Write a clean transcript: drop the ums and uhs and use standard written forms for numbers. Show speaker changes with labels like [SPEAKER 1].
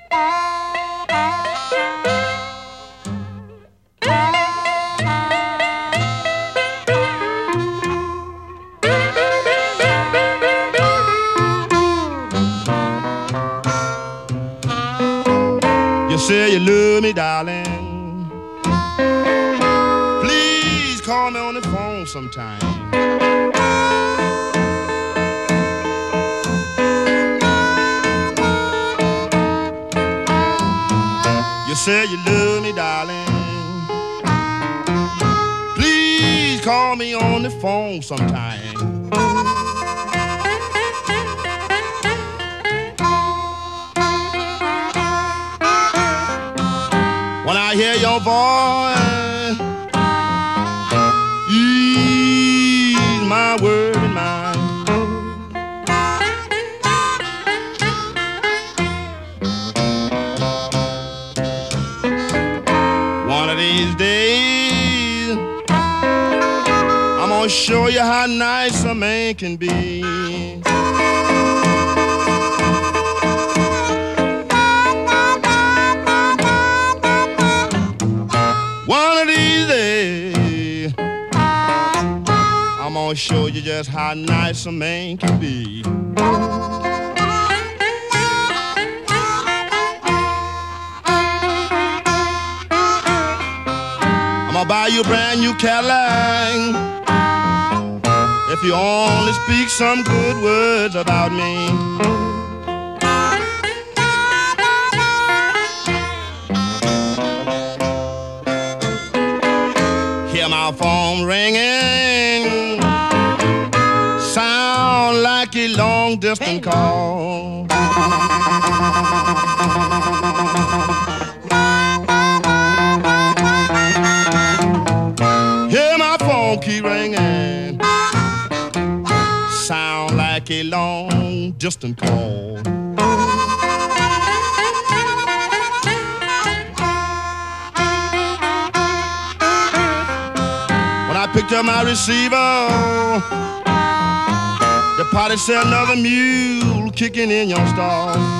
[SPEAKER 1] You say you love me, darling. Please call me on the phone sometime. You say you love me, darling. Please call me on the phone sometime. When I hear your voice, ease my word and mind. One of these days, I'm gonna show you how nice a man can be. One of these days, I'm gonna show you just how nice a man can be. I'm gonna buy you a brand new Cadillac if you only speak some good words about me. Hear my phone ringing, sound like a long distance call. Hear my phone keep ringing, sound like a long distance call. Picked up my receiver, the potty said another mule kicking in your stall.